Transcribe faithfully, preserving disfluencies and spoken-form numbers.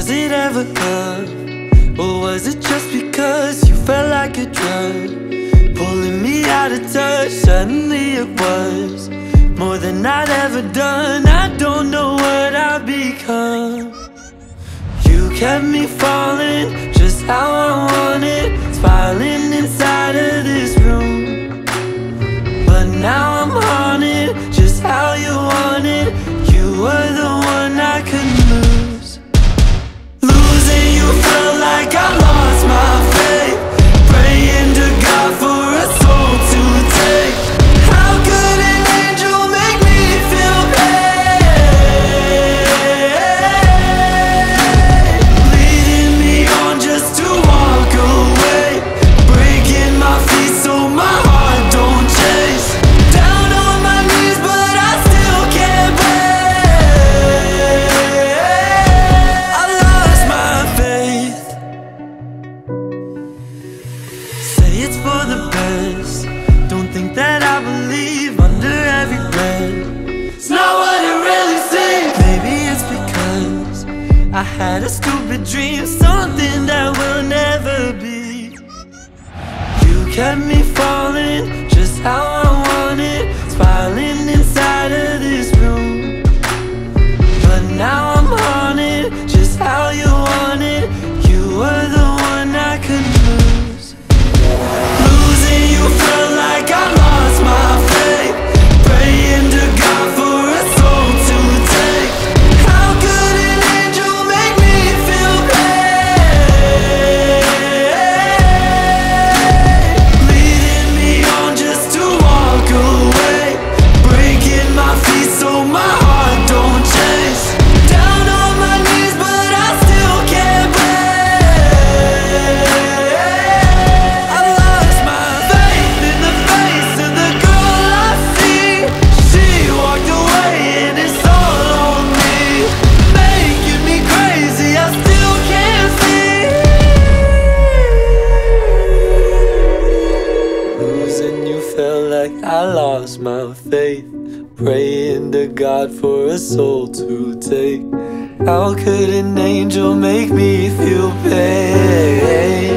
Was it ever love? Or was it just because you felt like a drug, pulling me out of touch? Suddenly it was more than I'd ever done. I don't know what I've become. You kept me falling just how I wanted, spiraling inside of this room. But now I'm haunted just how you wanted. You were the one I couldn't lose. Losing you felt like I lost my faith, praying to God for a soul to take. How could an angel make me feel pain, leading me on just to walk away, breaking my feet so my heart don't chase. Down on my knees but I still can't pray. I lost my faith. Say it's for the best, don't think that I believe under every breath. It's not what it really seems. Maybe it's because I had a stupid dream, something that will never be. You kept me falling just how I wanted, spiraling inside of this room. But now I'm haunted just how you wanted. You were the one I couldn't lose. Losing you felt like I lost my faith, praying to God for a soul to take. How could an angel make me feel pain, leading me on just to walk away, breaking my feet so my heart don't chase. Down on my knees but I still can't pray. I lost my faith in the face of the girl I see. She walked away and it's all on me, making me crazy, I still can't see. Losing you felt like I lost my faith, praying to God for a soul to take. How could an angel make me feel pain?